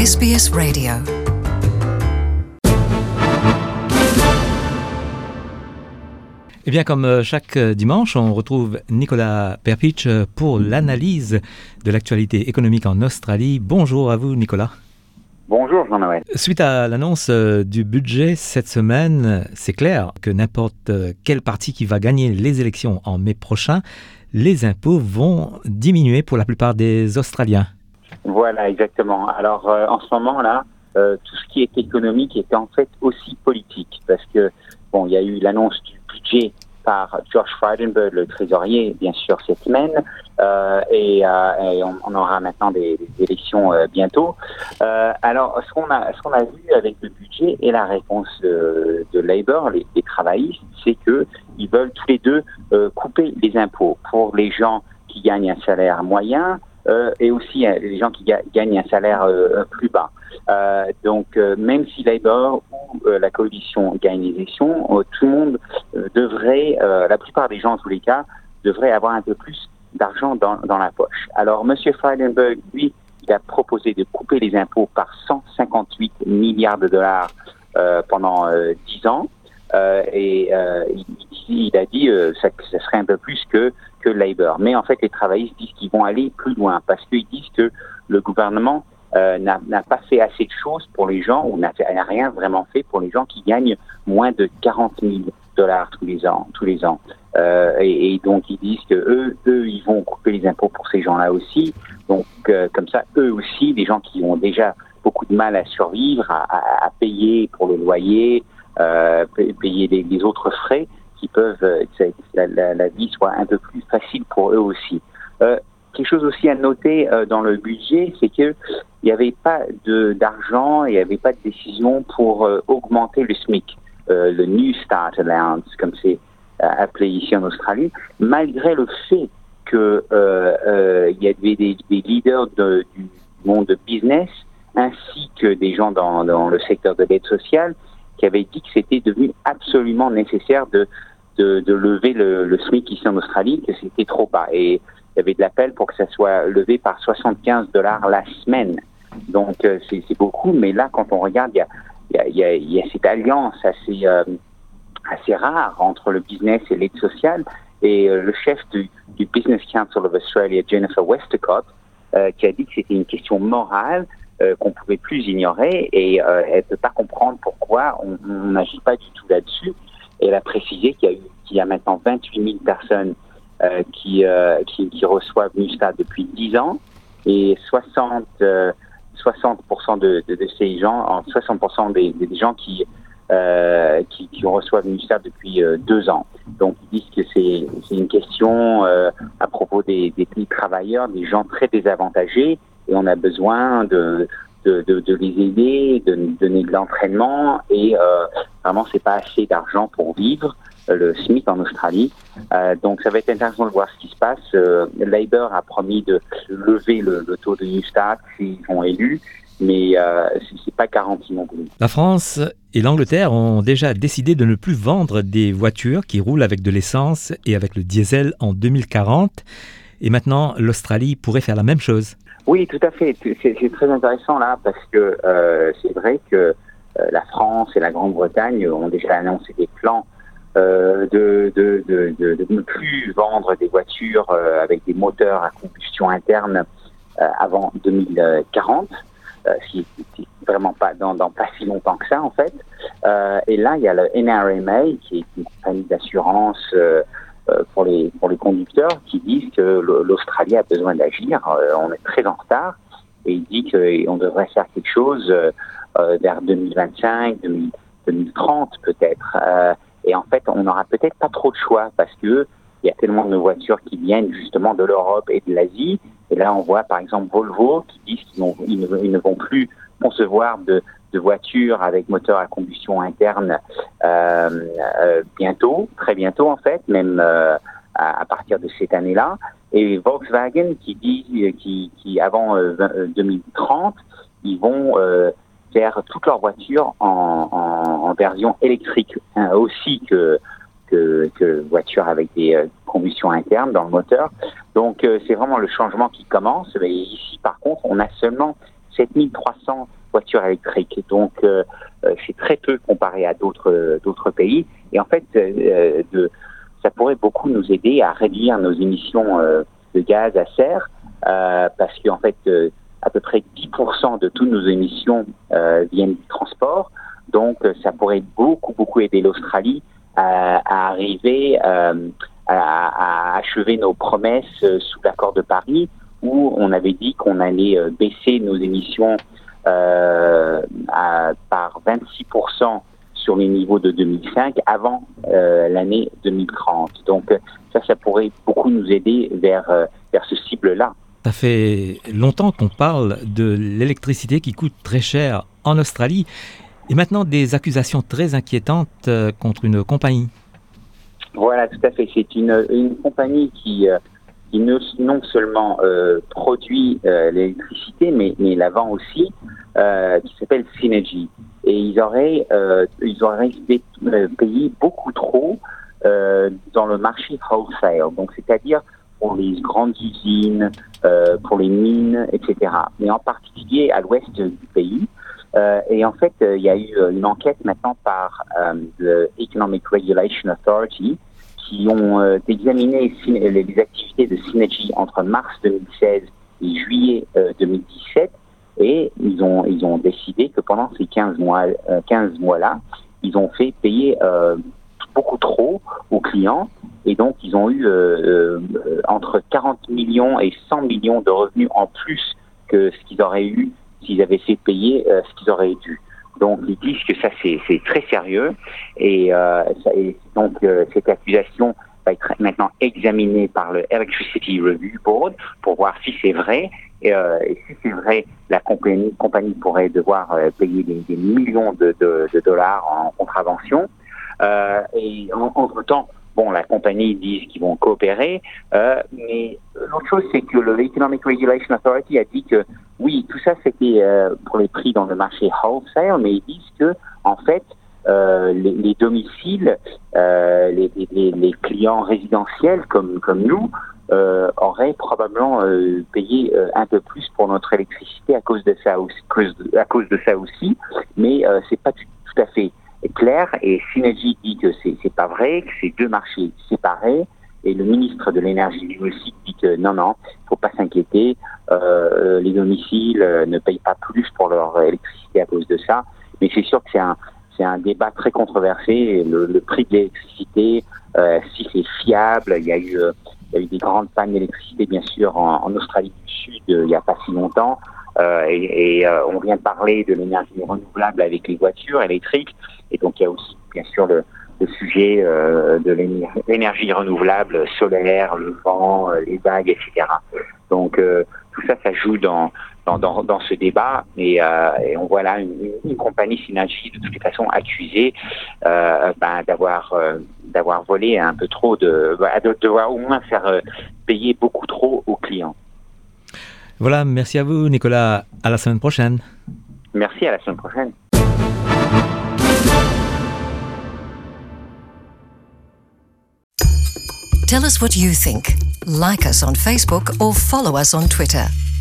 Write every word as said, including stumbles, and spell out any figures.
S B S Radio. Eh bien, comme chaque dimanche, on retrouve Nicolas Perpich pour l'analyse de l'actualité économique en Australie. Bonjour à vous, Nicolas. Bonjour Jean-Noël. Suite à l'annonce du budget cette semaine, c'est clair que n'importe quel parti qui va gagner les élections en mai prochain, les impôts vont diminuer pour la plupart des Australiens. Voilà, exactement. Alors, euh, en ce moment-là, euh, tout ce qui est économique est en fait aussi politique, parce que, bon, il y a eu l'annonce du budget par Josh Frydenberg, le trésorier, bien sûr, cette semaine, euh, et, euh, et on, on aura maintenant des, des élections euh, bientôt. Euh, alors, ce qu'on a, ce qu'on a vu avec le budget et la réponse de, de Labour, les, les travaillistes, c'est que ils veulent tous les deux euh, couper les impôts pour les gens qui gagnent un salaire moyen euh, et aussi euh, les gens qui ga- gagnent un salaire euh, plus bas. Euh, donc, euh, même si Labour ou euh, la coalition gagne les élections, euh, tout le monde euh, devrait, euh, la plupart des gens en tous les cas, devraient avoir un peu plus d'argent dans, dans la poche. Alors, M. Frydenberg, lui, il a proposé de couper les impôts par cent cinquante-huit milliards de dollars euh, pendant euh, dix ans. Euh, et euh, il, il a dit euh, ça, que ça serait un peu plus que, que Labour. Mais en fait, les travaillistes disent qu'ils vont aller plus loin parce qu'ils disent que le gouvernement Euh, n'a, n'a pas fait assez de choses pour les gens, ou n'a, fait, n'a rien vraiment fait pour les gens qui gagnent moins de quarante mille dollars tous les ans. Tous les ans. Euh, et, et donc, ils disent que eux, eux, ils vont couper les impôts pour ces gens-là aussi. Donc, euh, comme ça, eux aussi, des gens qui ont déjà beaucoup de mal à survivre, à, à, à payer pour le loyer, euh, payer les, les autres frais, qui peuvent, euh, que la, la, la vie soit un peu plus facile pour eux aussi. Euh, Quelque chose aussi à noter euh, dans le budget, c'est que il n'y avait pas de, d'argent, il n'y avait pas de décision pour euh, augmenter le SMIC, euh, le New Start Allowance, comme c'est euh, appelé ici en Australie, malgré le fait que euh, euh, il y avait des, des leaders de, du monde de business, ainsi que des gens dans, dans le secteur de l'aide sociale, qui avaient dit que c'était devenu absolument nécessaire de, de, de lever le, le SMIC ici en Australie, que c'était trop bas. Et il y avait de l'appel pour que ça soit levé par soixante-quinze dollars la semaine. Donc, euh, c'est, c'est beaucoup, mais là, quand on regarde, il y a, il y a, il y a, il y a cette alliance assez, euh, assez rare entre le business et l'aide sociale. Et euh, le chef du, du Business Council of Australia, Jennifer Westacott, euh, qui a dit que c'était une question morale euh, qu'on ne pouvait plus ignorer, et euh, elle ne peut pas comprendre pourquoi on n'agit pas du tout là-dessus. Et elle a précisé qu'il y a, eu, qu'il y a maintenant vingt-huit mille personnes Euh, qui, euh, qui, qui reçoivent Newstart depuis dix ans, et soixante, euh, soixante pour cent de, de, de ces gens, soixante pour cent des, des gens qui, euh, qui, qui reçoivent Newstart depuis euh, deux ans. Donc, ils disent que c'est, c'est une question euh, à propos des, des petits travailleurs, des gens très désavantagés, et on a besoin de, de, de, de les aider, de donner de l'entraînement, et euh, vraiment, c'est pas assez d'argent pour vivre, le SMIC en Australie. Euh, donc, ça va être intéressant de voir ce qui se passe. Euh, Labour a promis de lever le, le taux de Newstart s'ils sont élus, mais euh, c'est, c'est pas garanti non plus. La France et l'Angleterre ont déjà décidé de ne plus vendre des voitures qui roulent avec de l'essence et avec le diesel en deux mille quarante. Et maintenant, l'Australie pourrait faire la même chose. Oui, tout à fait. C'est, c'est très intéressant là, parce que euh, c'est vrai que euh, la France et la Grande-Bretagne ont déjà annoncé des plans Euh, de, de, de, de, de ne plus vendre des voitures euh, avec des moteurs à combustion interne euh, avant deux mille quarante, euh, ce qui n'est vraiment pas dans, dans pas si longtemps que ça en fait. Euh, et là, il y a le N R M A, qui est une compagnie d'assurance euh, euh, pour les pour les conducteurs, qui disent que l'Australie a besoin d'agir. Euh, on est très en retard, et il dit qu'on devrait faire quelque chose euh, euh, vers deux mille vingt-cinq, deux mille trente peut-être. Euh, Et en fait, on n'aura peut-être pas trop de choix, parce que il y a tellement de voitures qui viennent justement de l'Europe et de l'Asie. Et là, on voit par exemple Volvo qui disent qu'ils, ils ne, ils ne vont plus concevoir de, de voitures avec moteur à combustion interne euh, euh, bientôt, très bientôt en fait, même euh, à, à partir de cette année-là. Et Volkswagen qui dit, qui, qui avant euh, deux mille trente, ils vont euh, faire toutes leurs voitures en, en, en version électrique, hein, aussi que, que, que voitures avec des euh, combustions internes dans le moteur. Donc, euh, c'est vraiment le changement qui commence. Et ici, par contre, on a seulement sept mille trois cents voitures électriques. Donc, euh, c'est très peu comparé à d'autres, d'autres pays. Et en fait, euh, de, ça pourrait beaucoup nous aider à réduire nos émissions euh, de gaz à serre, euh, parce qu'en fait, euh, à peu près dix pour cent de toutes nos émissions euh, viennent du transport. Donc, ça pourrait beaucoup, beaucoup aider l'Australie à, à arriver euh, à, à achever nos promesses sous l'accord de Paris, où on avait dit qu'on allait baisser nos émissions euh, à, par vingt-six pour cent sur les niveaux de deux mille cinq avant euh, l'année deux mille trente. Donc, ça, ça pourrait beaucoup nous aider vers, vers ce cible-là. Ça fait longtemps qu'on parle de l'électricité qui coûte très cher en Australie. Et maintenant, des accusations très inquiétantes contre une compagnie. Voilà, tout à fait. C'est une, une compagnie qui, euh, qui ne, non seulement euh, produit euh, l'électricité, mais, mais la vend aussi, euh, qui s'appelle Synergy. Et ils auraient, euh, ils auraient payé beaucoup trop euh, dans le marché wholesale. Donc, c'est-à-dire pour les grandes usines, euh, pour les mines, et cetera. Mais en particulier à l'ouest du pays. Euh, et en fait, euh, il y a eu une enquête maintenant par euh, le Economic Regulation Authority qui ont euh, examiné les, les activités de Synergy entre mars deux mille seize et juillet euh, deux mille dix-sept, et ils ont ils ont décidé que pendant ces quinze mois euh, quinze mois-là, ils ont fait payer euh, beaucoup trop aux clients, et donc ils ont eu euh, euh, entre quarante millions et cent millions de revenus en plus que ce qu'ils auraient eu s'ils avaient fait payer euh, ce qu'ils auraient dû. Donc, ils disent que ça, c'est, c'est très sérieux. Et, euh, ça, et donc, euh, cette accusation va être maintenant examinée par le Electricity Review Board pour voir si c'est vrai. Et, euh, et si c'est vrai, la compagnie, compagnie pourrait devoir euh, payer des, des millions de, de, de dollars en contravention. Euh, et en, entre-temps, bon, la compagnie dit qu'ils vont coopérer, euh, mais l'autre chose, c'est que le Economic Regulation Authority a dit que oui, tout ça c'était euh, pour les prix dans le marché wholesale, mais ils disent que en fait, euh, les, les domiciles, euh, les, les, les clients résidentiels comme comme nous euh, auraient probablement euh, payé euh, un peu plus pour notre électricité à cause de ça aussi, à cause de ça aussi, mais euh, c'est pas tout, tout à fait clair, et Synergy dit que c'est, c'est pas vrai, que c'est deux marchés séparés, et le ministre de l'énergie lui aussi dit que non, non, il faut pas s'inquiéter, euh, les domiciles euh, ne payent pas plus pour leur électricité à cause de ça, mais c'est sûr que c'est un, c'est un débat très controversé, le, le prix de l'électricité, euh, si c'est fiable, il y a eu, euh, il y a eu des grandes pannes d'électricité bien sûr en, en Australie du Sud euh, il y a pas si longtemps, euh, et, et euh, on vient de parler de l'énergie renouvelable avec les voitures électriques. Et donc, il y a aussi, bien sûr, le, le sujet euh, de l'énergie, l'énergie renouvelable, solaire, le vent, euh, les vagues, et cetera. Donc, euh, tout ça, ça joue dans, dans, dans, dans ce débat. Et, euh, et on voit là une, une compagnie Synergy, de toutes les façons, accusée euh, ben, d'avoir, euh, d'avoir volé un peu trop, de, de devoir au moins faire euh, payer beaucoup trop aux clients. Voilà, merci à vous, Nicolas. À la semaine prochaine. Merci, à la semaine prochaine. Tell us what you think. Like us on Facebook or follow us on Twitter.